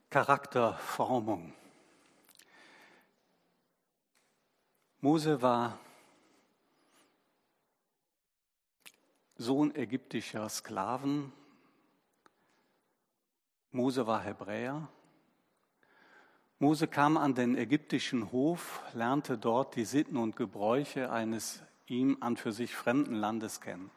Charakterformung. Mose war Sohn ägyptischer Sklaven. Mose war Hebräer. Mose kam an den ägyptischen Hof, lernte dort die Sitten und Gebräuche eines ihm an für sich fremden Landes kennen.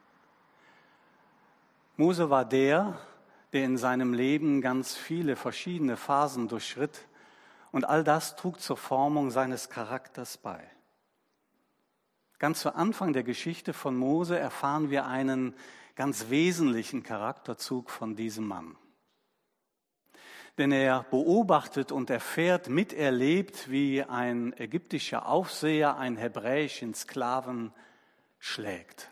Mose war der in seinem Leben ganz viele verschiedene Phasen durchschritt, und all das trug zur Formung seines Charakters bei. Ganz zu Anfang der Geschichte von Mose erfahren wir einen ganz wesentlichen Charakterzug von diesem Mann. Denn er beobachtet und erfährt, miterlebt, wie ein ägyptischer Aufseher einen hebräischen Sklaven schlägt.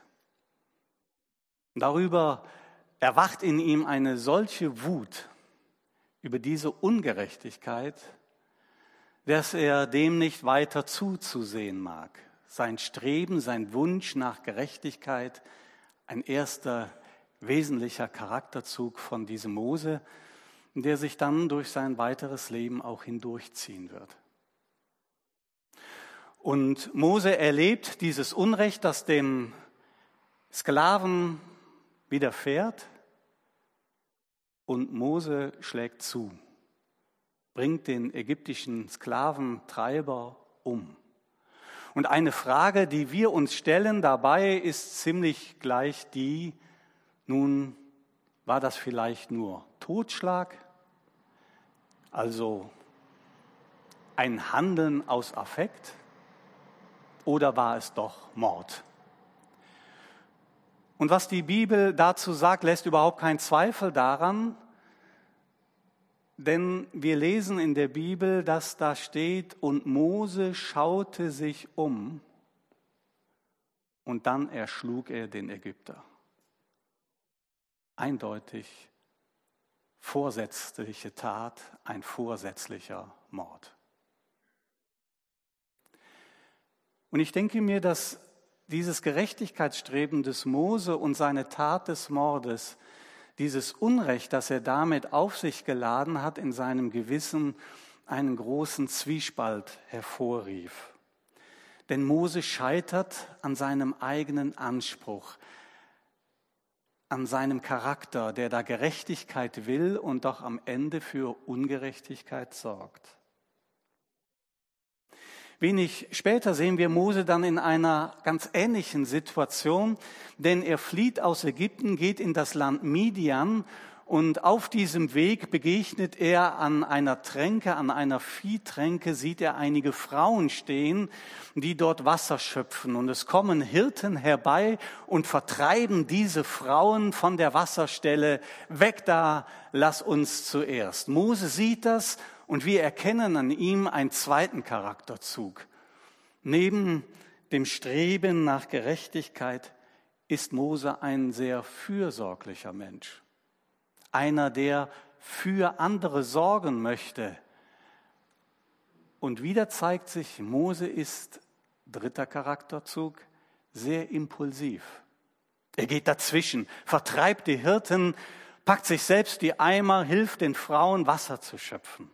Darüber erwacht in ihm eine solche Wut über diese Ungerechtigkeit, dass er dem nicht weiter zuzusehen mag. Sein Streben, sein Wunsch nach Gerechtigkeit, ein erster wesentlicher Charakterzug von diesem Mose, der sich dann durch sein weiteres Leben auch hindurchziehen wird. Und Mose erlebt dieses Unrecht, das dem Sklaven widerfährt, und Mose schlägt zu, bringt den ägyptischen Sklaventreiber um. Und eine Frage, die wir uns stellen dabei, ist ziemlich gleich die: Nun, war das vielleicht nur Totschlag, also ein Handeln aus Affekt, oder war es doch Mord? Und was die Bibel dazu sagt, lässt überhaupt keinen Zweifel daran, denn wir lesen in der Bibel, dass da steht: Und Mose schaute sich um, und dann erschlug er den Ägypter. Eindeutig vorsätzliche Tat, ein vorsätzlicher Mord. Und ich denke mir, dass dieses Gerechtigkeitsstreben des Mose und seine Tat des Mordes, dieses Unrecht, das er damit auf sich geladen hat, in seinem Gewissen einen großen Zwiespalt hervorrief. Denn Mose scheitert an seinem eigenen Anspruch, an seinem Charakter, der da Gerechtigkeit will und doch am Ende für Ungerechtigkeit sorgt. Wenig später sehen wir Mose dann in einer ganz ähnlichen Situation, denn er flieht aus Ägypten, geht in das Land Midian, und auf diesem Weg begegnet er an einer Tränke, an einer Viehtränke, sieht er einige Frauen stehen, die dort Wasser schöpfen. Und es kommen Hirten herbei und vertreiben diese Frauen von der Wasserstelle: Weg da, lass uns zuerst. Mose sieht das, und wir erkennen an ihm einen zweiten Charakterzug. Neben dem Streben nach Gerechtigkeit ist Mose ein sehr fürsorglicher Mensch. Einer, der für andere sorgen möchte. Und wieder zeigt sich, Mose ist, dritter Charakterzug, sehr impulsiv. Er geht dazwischen, vertreibt die Hirten, packt sich selbst die Eimer, hilft den Frauen, Wasser zu schöpfen.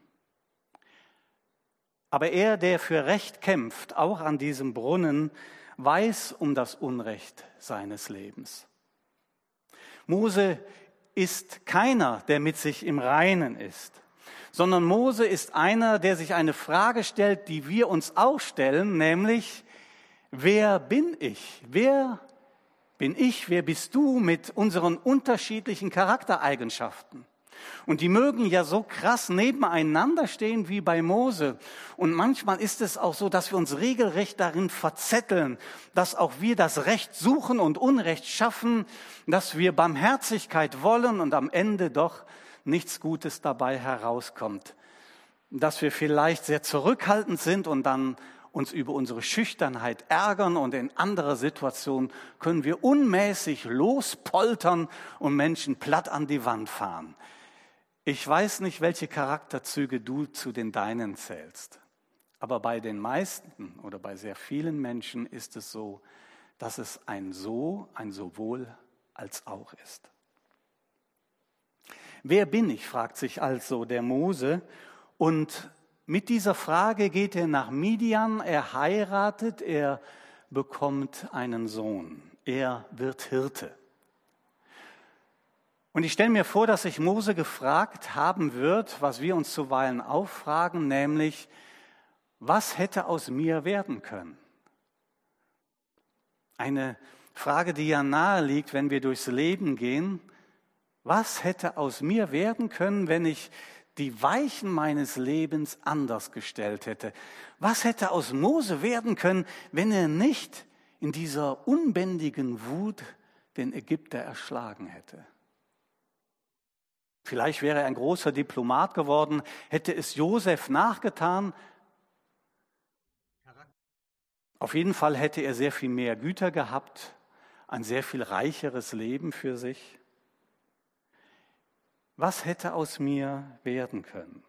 Aber er, der für Recht kämpft, auch an diesem Brunnen, weiß um das Unrecht seines Lebens. Mose ist keiner, der mit sich im Reinen ist, sondern Mose ist einer, der sich eine Frage stellt, die wir uns auch stellen, nämlich: Wer bin ich? Wer bin ich? Wer bist du mit unseren unterschiedlichen Charaktereigenschaften? Und die mögen ja so krass nebeneinander stehen wie bei Mose. Und manchmal ist es auch so, dass wir uns regelrecht darin verzetteln, dass auch wir das Recht suchen und Unrecht schaffen, dass wir Barmherzigkeit wollen und am Ende doch nichts Gutes dabei herauskommt. Dass wir vielleicht sehr zurückhaltend sind und dann uns über unsere Schüchternheit ärgern, und in anderer Situation können wir unmäßig lospoltern und Menschen platt an die Wand fahren. Ich weiß nicht, welche Charakterzüge du zu den deinen zählst, aber bei den meisten oder bei sehr vielen Menschen ist es so, dass es ein Sowohl als auch ist. Wer bin ich, fragt sich also der Mose. Und mit dieser Frage geht er nach Midian, er heiratet, er bekommt einen Sohn. Er wird Hirte. Und ich stelle mir vor, dass sich Mose gefragt haben wird, was wir uns zuweilen auch fragen, nämlich, was hätte aus mir werden können? Eine Frage, die ja nahe liegt, wenn wir durchs Leben gehen. Was hätte aus mir werden können, wenn ich die Weichen meines Lebens anders gestellt hätte? Was hätte aus Mose werden können, wenn er nicht in dieser unbändigen Wut den Ägypter erschlagen hätte? Vielleicht wäre er ein großer Diplomat geworden, hätte es Josef nachgetan. Auf jeden Fall hätte er sehr viel mehr Güter gehabt, ein sehr viel reicheres Leben für sich. Was hätte aus mir werden können?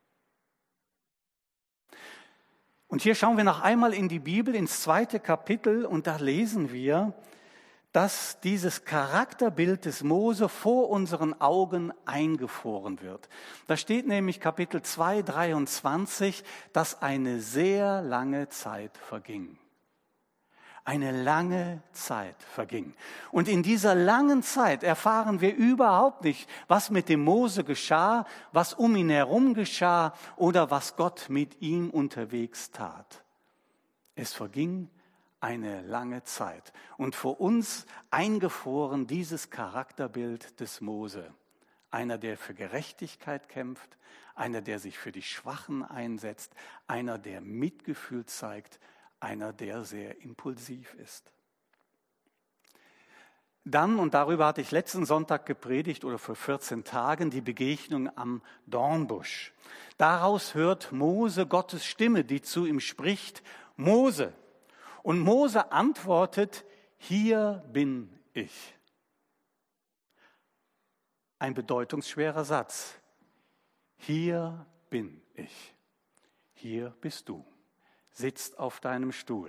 Und hier schauen wir noch einmal in die Bibel, ins 2. Kapitel, und da lesen wir, dass dieses Charakterbild des Mose vor unseren Augen eingefroren wird. Da steht nämlich Kapitel 2, 23, dass eine sehr lange Zeit verging. Eine lange Zeit verging. Und in dieser langen Zeit erfahren wir überhaupt nicht, was mit dem Mose geschah, was um ihn herum geschah oder was Gott mit ihm unterwegs tat. Es verging eine lange Zeit. Und vor uns eingefroren dieses Charakterbild des Mose. Einer, der für Gerechtigkeit kämpft, einer, der sich für die Schwachen einsetzt, einer, der Mitgefühl zeigt, einer, der sehr impulsiv ist. Dann, und darüber hatte ich letzten Sonntag gepredigt oder vor 14 Tagen, die Begegnung am Dornbusch. Daraus hört Mose Gottes Stimme, die zu ihm spricht, Mose. Und Mose antwortet, hier bin ich. Ein bedeutungsschwerer Satz. Hier bin ich. Hier bist du. Sitzt auf deinem Stuhl.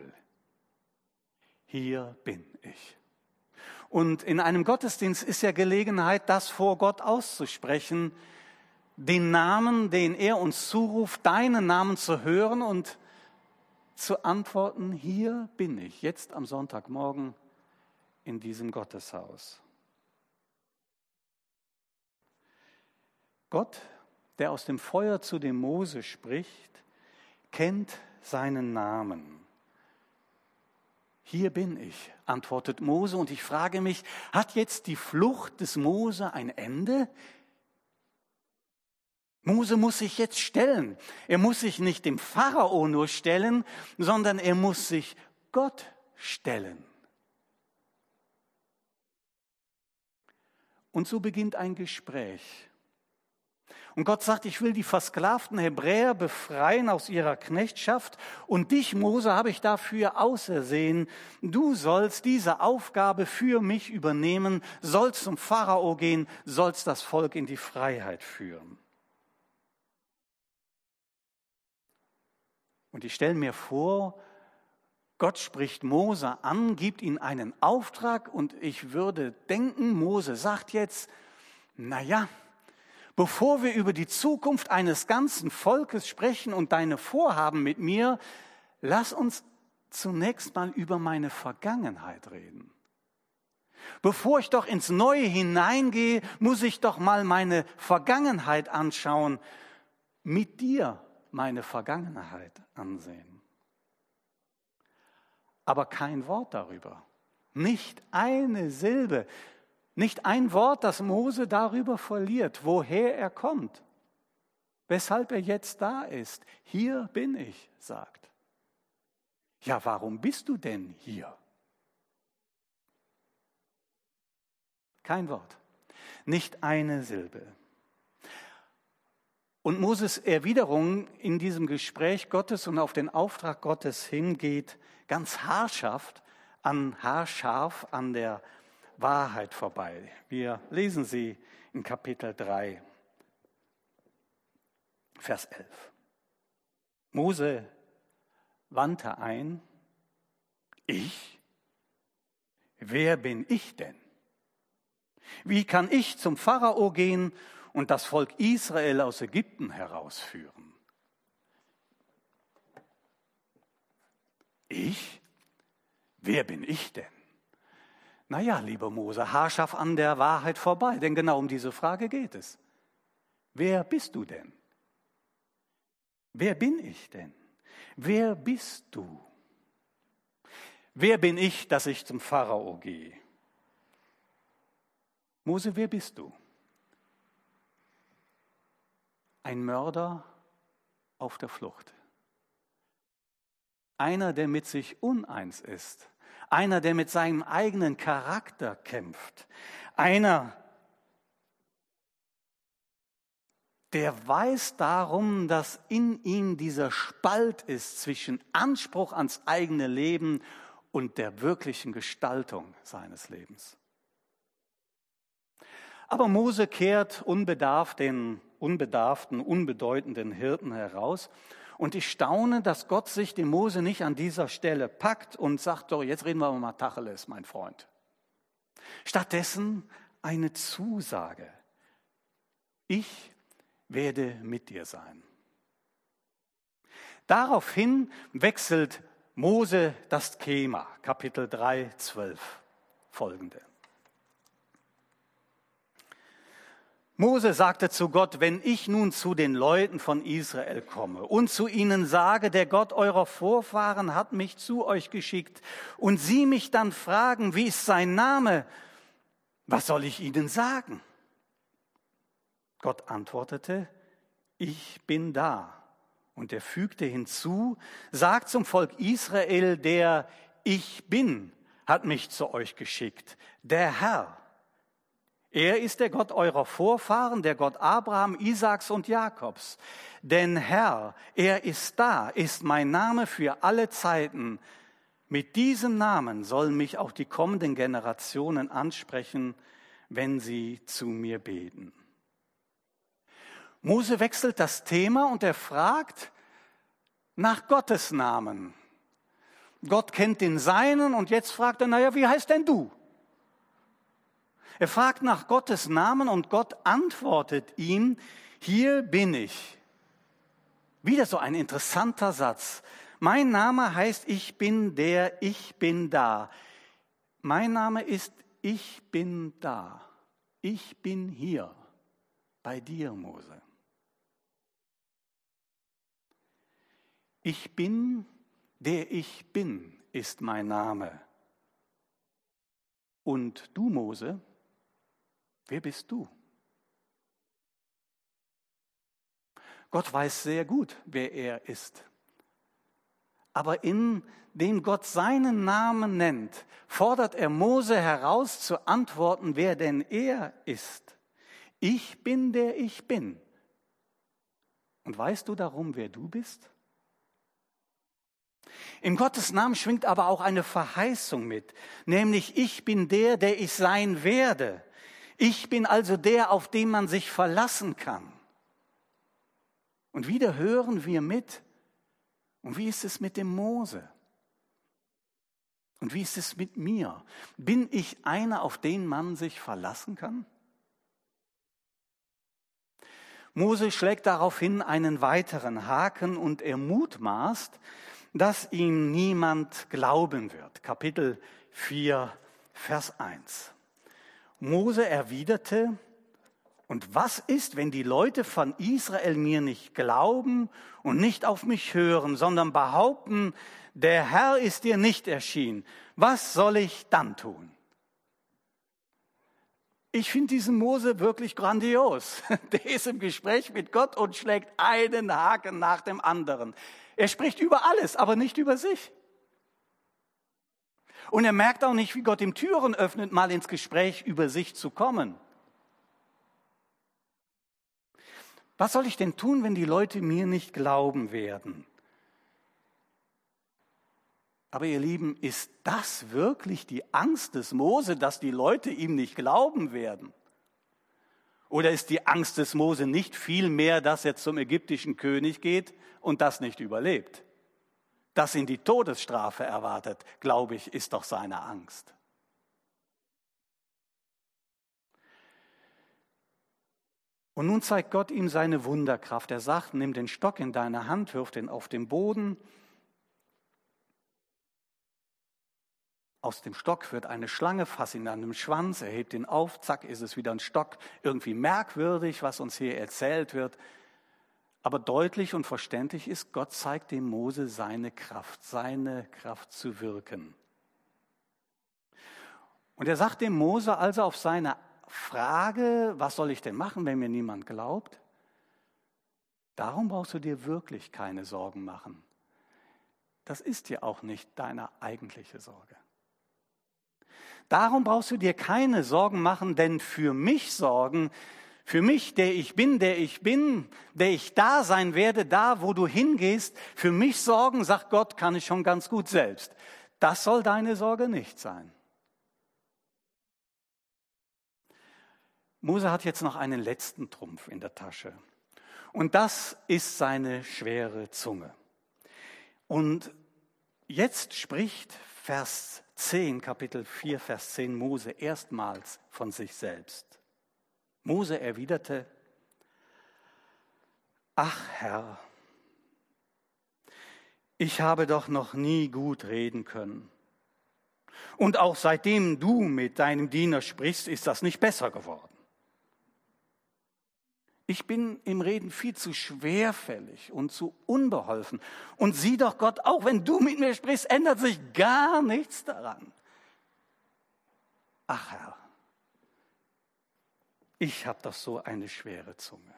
Hier bin ich. Und in einem Gottesdienst ist ja Gelegenheit, das vor Gott auszusprechen, den Namen, den er uns zuruft, deinen Namen zu hören und zu antworten, hier bin ich, jetzt am Sonntagmorgen in diesem Gotteshaus. Gott, der aus dem Feuer zu dem Mose spricht, kennt seinen Namen. Hier bin ich, antwortet Mose, und ich frage mich, hat jetzt die Flucht des Mose ein Ende? Mose muss sich jetzt stellen. Er muss sich nicht dem Pharao nur stellen, sondern er muss sich Gott stellen. Und so beginnt ein Gespräch. Und Gott sagt, ich will die versklavten Hebräer befreien aus ihrer Knechtschaft und dich, Mose, habe ich dafür ausersehen. Du sollst diese Aufgabe für mich übernehmen, sollst zum Pharao gehen, sollst das Volk in die Freiheit führen. Und ich stelle mir vor, Gott spricht Mose an, gibt ihm einen Auftrag und ich würde denken, Mose sagt jetzt, naja, bevor wir über die Zukunft eines ganzen Volkes sprechen und deine Vorhaben mit mir, lass uns zunächst mal über meine Vergangenheit reden. Bevor ich doch ins Neue hineingehe, muss ich doch mal meine Vergangenheit anschauen, mit dir meine Vergangenheit ansehen. Aber kein Wort darüber, nicht eine Silbe. Nicht ein Wort, das Mose darüber verliert, woher er kommt, weshalb er jetzt da ist. Hier bin ich, sagt. Ja, warum bist du denn hier? Kein Wort, nicht eine Silbe. Und Moses Erwiderung in diesem Gespräch Gottes und auf den Auftrag Gottes hingeht ganz haarscharf an der Wahrheit vorbei. Wir lesen sie in Kapitel 3, Vers 11. Mose wandte ein, ich? Wer bin ich denn? Wie kann ich zum Pharao gehen und das Volk Israel aus Ägypten herausführen. Ich? Wer bin ich denn? Naja, lieber Mose, haarscharf an der Wahrheit vorbei, denn genau um diese Frage geht es. Wer bist du denn? Wer bin ich denn? Wer bist du? Wer bin ich, dass ich zum Pharao gehe? Mose, wer bist du? Ein Mörder auf der Flucht. Einer, der mit sich uneins ist. Einer, der mit seinem eigenen Charakter kämpft. Einer, der weiß darum, dass in ihm dieser Spalt ist zwischen Anspruch ans eigene Leben und der wirklichen Gestaltung seines Lebens. Aber Mose kehrt unbedarft den unbedarften, unbedeutenden Hirten heraus. Und ich staune, dass Gott sich dem Mose nicht an dieser Stelle packt und sagt, doch, jetzt reden wir mal Tacheles, mein Freund. Stattdessen eine Zusage. Ich werde mit dir sein. Daraufhin wechselt Mose das Schema, Kapitel 3, 12, folgende. Mose sagte zu Gott, wenn ich nun zu den Leuten von Israel komme und zu ihnen sage, der Gott eurer Vorfahren hat mich zu euch geschickt und sie mich dann fragen, wie ist sein Name, was soll ich ihnen sagen? Gott antwortete, ich bin da. Und er fügte hinzu, sagt zum Volk Israel, der Ich bin, hat mich zu euch geschickt, der Herr. Er ist der Gott eurer Vorfahren, der Gott Abraham, Isaaks und Jakobs. Denn Herr, er ist da, ist mein Name für alle Zeiten. Mit diesem Namen sollen mich auch die kommenden Generationen ansprechen, wenn sie zu mir beten. Mose wechselt das Thema und er fragt nach Gottes Namen. Gott kennt den Seinen und jetzt fragt er, naja, wie heißt denn du? Er fragt nach Gottes Namen und Gott antwortet ihm, hier bin ich. Wieder so ein interessanter Satz. Mein Name heißt, ich bin der, ich bin da. Mein Name ist, ich bin da. Ich bin hier bei dir, Mose. Ich bin, der ich bin, ist mein Name. Und du, Mose, wer bist du? Gott weiß sehr gut, wer er ist. Aber indem Gott seinen Namen nennt, fordert er Mose heraus zu antworten, wer denn er ist. Ich bin, der ich bin. Und weißt du darum, wer du bist? In Gottes Namen schwingt aber auch eine Verheißung mit, nämlich ich bin der, der ich sein werde. Ich bin also der, auf den man sich verlassen kann. Und wieder hören wir mit, und wie ist es mit dem Mose? Und wie ist es mit mir? Bin ich einer, auf den man sich verlassen kann? Mose schlägt daraufhin einen weiteren Haken und er mutmaßt, dass ihm niemand glauben wird. Kapitel 4, Vers 1. Mose erwiderte, und was ist, wenn die Leute von Israel mir nicht glauben und nicht auf mich hören, sondern behaupten, der Herr ist dir nicht erschienen? Was soll ich dann tun? Ich finde diesen Mose wirklich grandios. Der ist im Gespräch mit Gott und schlägt einen Haken nach dem anderen. Er spricht über alles, aber nicht über sich. Und er merkt auch nicht, wie Gott ihm Türen öffnet, mal ins Gespräch über sich zu kommen. Was soll ich denn tun, wenn die Leute mir nicht glauben werden? Aber ihr Lieben, ist das wirklich die Angst des Mose, dass die Leute ihm nicht glauben werden? Oder ist die Angst des Mose nicht vielmehr, dass er zum ägyptischen König geht und das nicht überlebt? Dass ihn die Todesstrafe erwartet, glaube ich, ist doch seine Angst. Und nun zeigt Gott ihm seine Wunderkraft. Er sagt, nimm den Stock in deine Hand, wirf den auf den Boden. Aus dem Stock wird eine Schlange, fass ihn an den Schwanz, er hebt ihn auf, zack, ist es wieder ein Stock. Irgendwie merkwürdig, was uns hier erzählt wird. Aber deutlich und verständlich ist, Gott zeigt dem Mose seine Kraft zu wirken. Und er sagt dem Mose also auf seine Frage, was soll ich denn machen, wenn mir niemand glaubt? Darum brauchst du dir wirklich keine Sorgen machen. Das ist ja auch nicht deine eigentliche Sorge. Darum brauchst du dir keine Sorgen machen, denn für mich sorgen, für mich, der ich bin, der ich da sein werde, da, wo du hingehst, für mich sorgen, sagt Gott, kann ich schon ganz gut selbst. Das soll deine Sorge nicht sein. Mose hat jetzt noch einen letzten Trumpf in der Tasche. Und das ist seine schwere Zunge. Und jetzt spricht Vers 10, Kapitel 4, Vers 10 Mose erstmals von sich selbst. Mose erwiderte, ach Herr, ich habe doch noch nie gut reden können. Und auch seitdem du mit deinem Diener sprichst, ist das nicht besser geworden. Ich bin im Reden viel zu schwerfällig und zu unbeholfen. Und sieh doch Gott, auch wenn du mit mir sprichst, ändert sich gar nichts daran. Ach Herr, ich habe doch so eine schwere Zunge.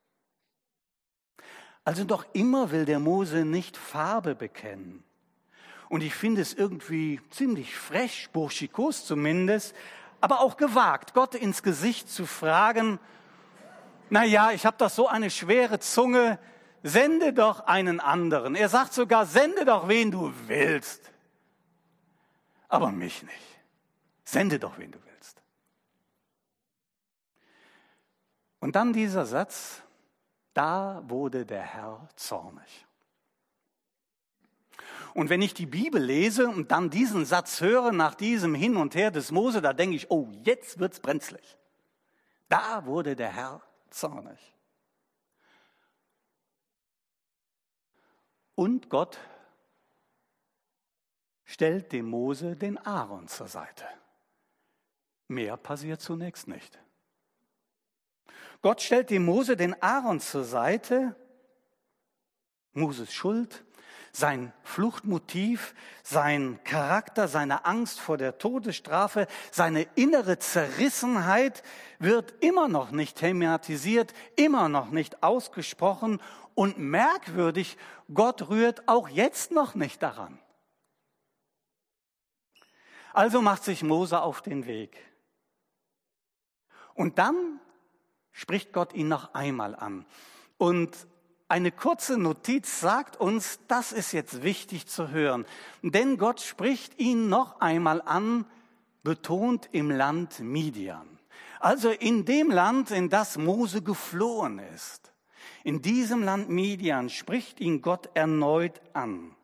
Also noch immer will der Mose nicht Farbe bekennen. Und ich finde es irgendwie ziemlich frech, burschikos zumindest, aber auch gewagt, Gott ins Gesicht zu fragen, naja, ich habe doch so eine schwere Zunge, sende doch einen anderen. Er sagt sogar, sende doch wen du willst, aber mich nicht. Sende doch wen du willst. Und dann dieser Satz, da wurde der Herr zornig. Und wenn ich die Bibel lese und dann diesen Satz höre nach diesem Hin und Her des Mose, da denke ich, oh, jetzt wird's brenzlig. Da wurde der Herr zornig. Und Gott stellt dem Mose den Aaron zur Seite. Mehr passiert zunächst nicht. Gott stellt dem Mose den Aaron zur Seite. Moses Schuld, sein Fluchtmotiv, sein Charakter, seine Angst vor der Todesstrafe, seine innere Zerrissenheit wird immer noch nicht thematisiert, immer noch nicht ausgesprochen und merkwürdig, Gott rührt auch jetzt noch nicht daran. Also macht sich Mose auf den Weg. Und dann spricht Gott ihn noch einmal an. Und eine kurze Notiz sagt uns, das ist jetzt wichtig zu hören. Denn Gott spricht ihn noch einmal an, betont im Land Midian. Also in dem Land, in das Mose geflohen ist. In diesem Land Midian spricht ihn Gott erneut an.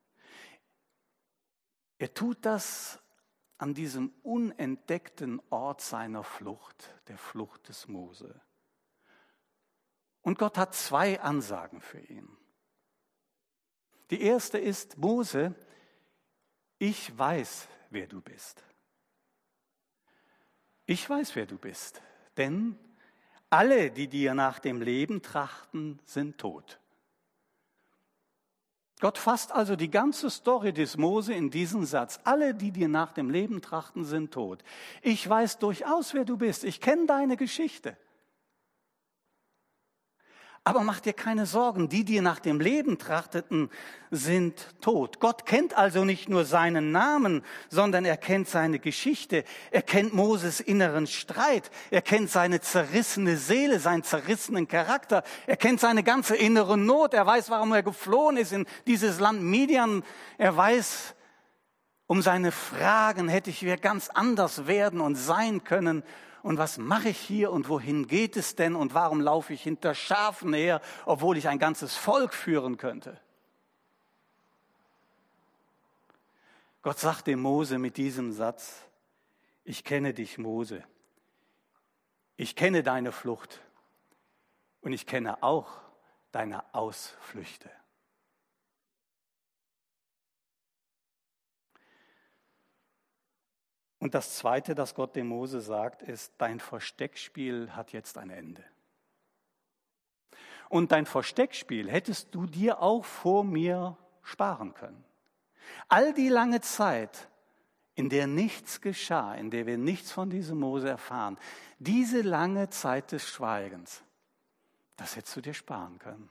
Er tut das an diesem unentdeckten Ort seiner Flucht, der Flucht des Mose. Und Gott hat zwei Ansagen für ihn. Die erste ist, Mose, ich weiß, wer du bist. Ich weiß, wer du bist, denn alle, die dir nach dem Leben trachten, sind tot. Gott fasst also die ganze Story des Mose in diesen Satz. Alle, die dir nach dem Leben trachten, sind tot. Ich weiß durchaus, wer du bist. Ich kenne deine Geschichte. Aber mach dir keine Sorgen, die dir nach dem Leben trachteten, sind tot. Gott kennt also nicht nur seinen Namen, sondern er kennt seine Geschichte. Er kennt Moses inneren Streit. Er kennt seine zerrissene Seele, seinen zerrissenen Charakter. Er kennt seine ganze innere Not. Er weiß, warum er geflohen ist in dieses Land Midian. Er weiß, um seine Fragen hätte ich wieder ganz anders werden und sein können. Und was mache ich hier und wohin geht es denn und warum laufe ich hinter Schafen her, obwohl ich ein ganzes Volk führen könnte? Gott sagt dem Mose mit diesem Satz, ich kenne dich, Mose. Ich kenne deine Flucht. Und ich kenne auch deine Ausflüchte. Und das Zweite, das Gott dem Mose sagt, ist, dein Versteckspiel hat jetzt ein Ende. Und dein Versteckspiel hättest du dir auch vor mir sparen können. All die lange Zeit, in der nichts geschah, in der wir nichts von diesem Mose erfahren, diese lange Zeit des Schweigens, das hättest du dir sparen können.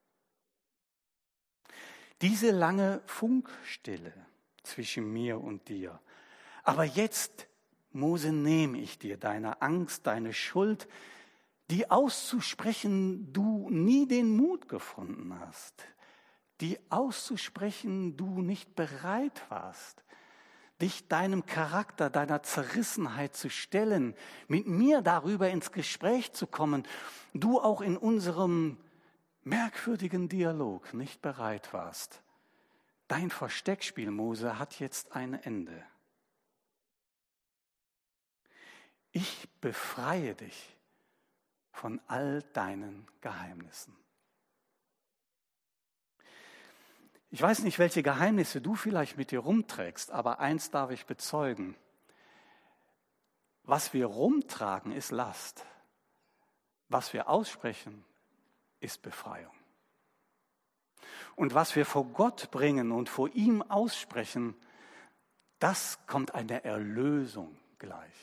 Diese lange Funkstille zwischen mir und dir. Aber jetzt, Mose, nehme ich dir deine Angst, deine Schuld, die auszusprechen du nie den Mut gefunden hast, die auszusprechen du nicht bereit warst, dich deinem Charakter, deiner Zerrissenheit zu stellen, mit mir darüber ins Gespräch zu kommen, du auch in unserem merkwürdigen Dialog nicht bereit warst. Dein Versteckspiel, Mose, hat jetzt ein Ende. Ich befreie dich von all deinen Geheimnissen. Ich weiß nicht, welche Geheimnisse du vielleicht mit dir rumträgst, aber eins darf ich bezeugen. Was wir rumtragen, ist Last. Was wir aussprechen, ist Befreiung. Und was wir vor Gott bringen und vor ihm aussprechen, das kommt einer Erlösung gleich.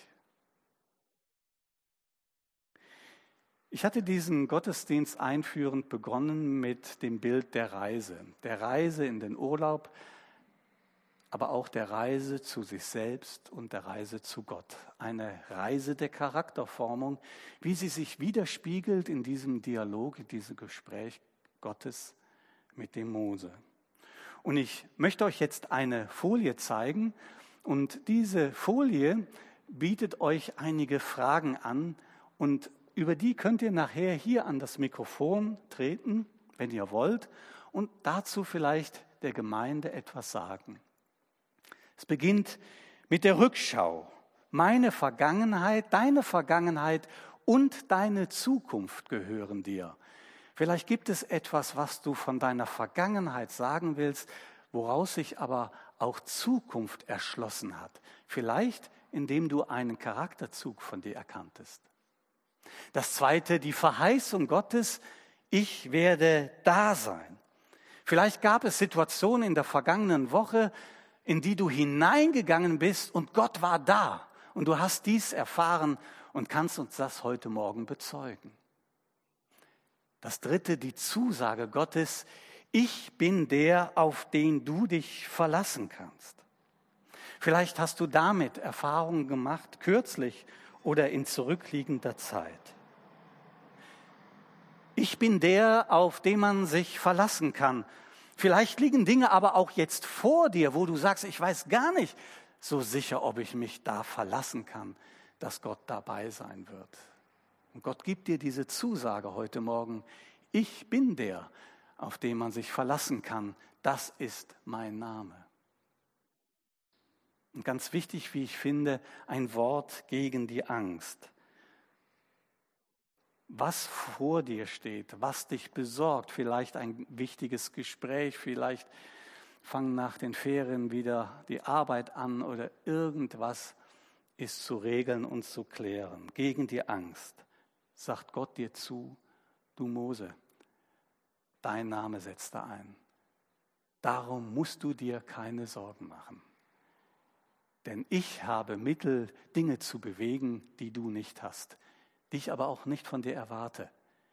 Ich hatte diesen Gottesdienst einführend begonnen mit dem Bild der Reise in den Urlaub, aber auch der Reise zu sich selbst und der Reise zu Gott. Eine Reise der Charakterformung, wie sie sich widerspiegelt in diesem Dialog, in diesem Gespräch Gottes mit dem Mose. Und ich möchte euch jetzt eine Folie zeigen und diese Folie bietet euch einige Fragen an und über die könnt ihr nachher hier an das Mikrofon treten, wenn ihr wollt, und dazu vielleicht der Gemeinde etwas sagen. Es beginnt mit der Rückschau. Meine Vergangenheit, deine Vergangenheit und deine Zukunft gehören dir. Vielleicht gibt es etwas, was du von deiner Vergangenheit sagen willst, woraus sich aber auch Zukunft erschlossen hat. Vielleicht, indem du einen Charakterzug von dir erkanntest. Das Zweite, die Verheißung Gottes, ich werde da sein. Vielleicht gab es Situationen in der vergangenen Woche, in die du hineingegangen bist und Gott war da. Und du hast dies erfahren und kannst uns das heute Morgen bezeugen. Das Dritte, die Zusage Gottes, ich bin der, auf den du dich verlassen kannst. Vielleicht hast du damit Erfahrungen gemacht, kürzlich oder in zurückliegender Zeit. Ich bin der, auf den man sich verlassen kann. Vielleicht liegen Dinge aber auch jetzt vor dir, wo du sagst, ich weiß gar nicht so sicher, ob ich mich da verlassen kann, dass Gott dabei sein wird. Und Gott gibt dir diese Zusage heute Morgen. Ich bin der, auf den man sich verlassen kann. Das ist mein Name. Und ganz wichtig, wie ich finde, ein Wort gegen die Angst. Was vor dir steht, was dich besorgt, vielleicht ein wichtiges Gespräch, vielleicht fangen nach den Ferien wieder die Arbeit an oder irgendwas ist zu regeln und zu klären. Gegen die Angst sagt Gott dir zu, du Mose, dein Name setzt da ein. Darum musst du dir keine Sorgen machen. Denn ich habe Mittel, Dinge zu bewegen, die du nicht hast, die ich aber auch nicht von dir erwarte,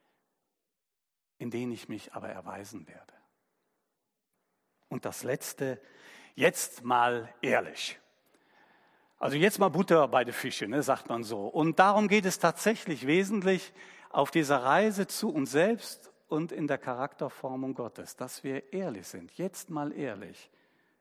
in denen ich mich aber erweisen werde. Und das Letzte, jetzt mal ehrlich. Also jetzt mal Butter bei den Fischen, ne, sagt man so. Und darum geht es tatsächlich wesentlich auf dieser Reise zu uns selbst und in der Charakterformung Gottes, dass wir ehrlich sind. Jetzt mal ehrlich.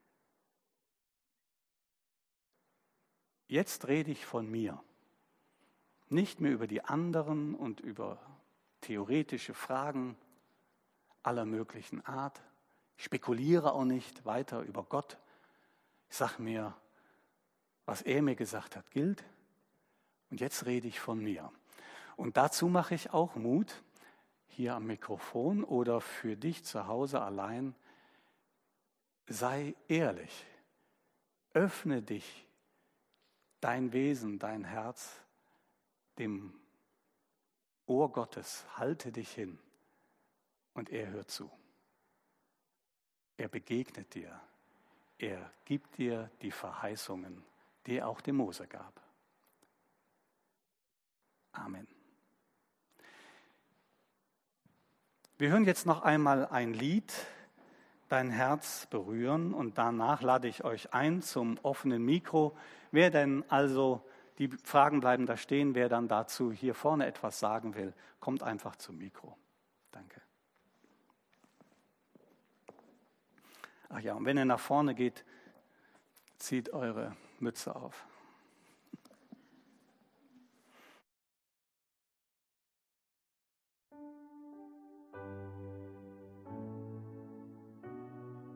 Jetzt rede ich von mir. Nicht mehr über die anderen und über theoretische Fragen aller möglichen Art. Ich spekuliere auch nicht weiter über Gott. Ich sage mir, was er mir gesagt hat, gilt. Und jetzt rede ich von mir. Und dazu mache ich auch Mut, hier am Mikrofon oder für dich zu Hause allein, sei ehrlich. Öffne dich, dein Wesen, dein Herz, dem Ohr Gottes. Halte dich hin und er hört zu. Er begegnet dir. Er gibt dir die Verheißungen, die er auch dem Mose gab. Amen. Wir hören jetzt noch einmal ein Lied, Dein Herz berühren, und danach lade ich euch ein zum offenen Mikro. Wer denn also, die Fragen bleiben da stehen, wer dann dazu hier vorne etwas sagen will, kommt einfach zum Mikro. Danke. Ach ja, und wenn ihr nach vorne geht, zieht eure Mütze auf.